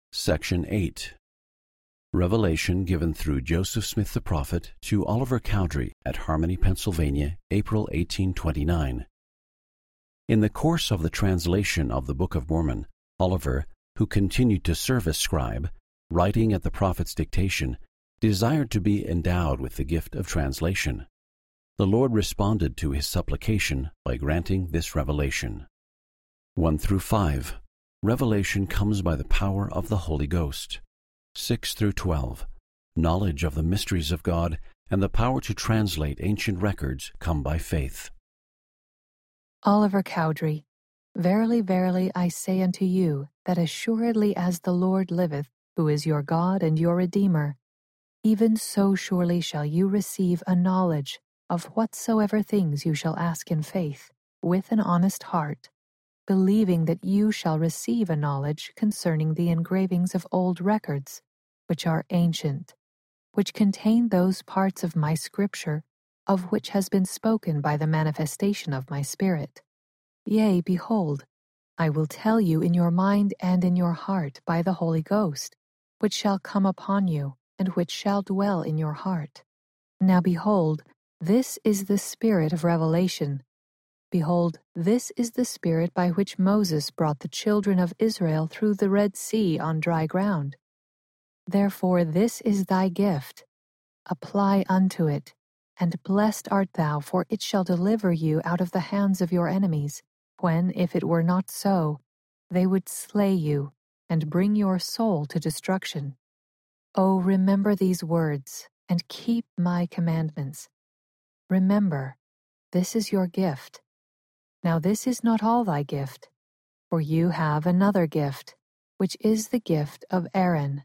Section 8. Revelation given through Joseph Smith the Prophet to Oliver Cowdery at Harmony, Pennsylvania, April 1829. In the course of the translation of the Book of Mormon, Oliver, who continued to serve as scribe, writing at the prophet's dictation, desired to be endowed with the gift of translation. The Lord responded to his supplication by granting this revelation. 1 through 5. Revelation comes by the power of the Holy Ghost. 6 through 12. Knowledge of the mysteries of God and the power to translate ancient records come by faith. Oliver Cowdery, verily, verily, I say unto you, that assuredly as the Lord liveth, who is your God and your Redeemer, even so surely shall you receive a knowledge of whatsoever things you shall ask in faith, with an honest heart, believing that you shall receive a knowledge concerning the engravings of old records, which are ancient, which contain those parts of my Scripture, of which has been spoken by the manifestation of my Spirit. Yea, behold, I will tell you in your mind and in your heart by the Holy Ghost, which shall come upon you, and which shall dwell in your heart. Now behold, this is the spirit of revelation. Behold, this is the spirit by which Moses brought the children of Israel through the Red Sea on dry ground. Therefore this is thy gift. Apply unto it, and blessed art thou, for it shall deliver you out of the hands of your enemies, when, if it were not so, they would slay you, and bring your soul to destruction. O remember these words, and keep my commandments. Remember, this is your gift. Now this is not all thy gift, for you have another gift, which is the gift of Aaron.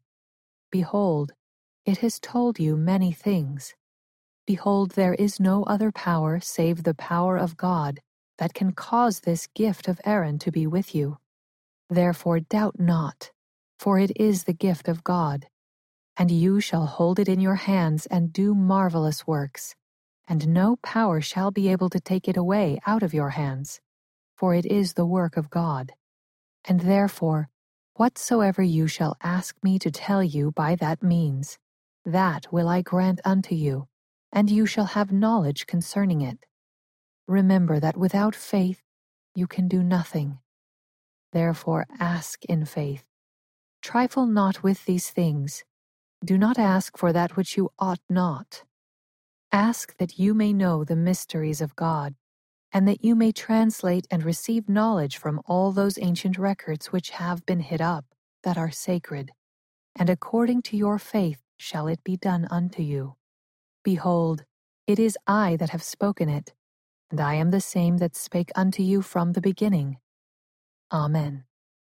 Behold, it has told you many things. Behold, there is no other power save the power of God that can cause this gift of Aaron to be with you. Therefore doubt not, for it is the gift of God. And you shall hold it in your hands and do marvelous works, and no power shall be able to take it away out of your hands, for it is the work of God. And therefore, whatsoever you shall ask me to tell you by that means, that will I grant unto you, and you shall have knowledge concerning it. Remember that without faith you can do nothing. Therefore ask in faith. Trifle not with these things. Do not ask for that which you ought not. Ask that you may know the mysteries of God, and that you may translate and receive knowledge from all those ancient records which have been hid up, that are sacred. And according to your faith shall it be done unto you. Behold, it is I that have spoken it, and I am the same that spake unto you from the beginning. Amen.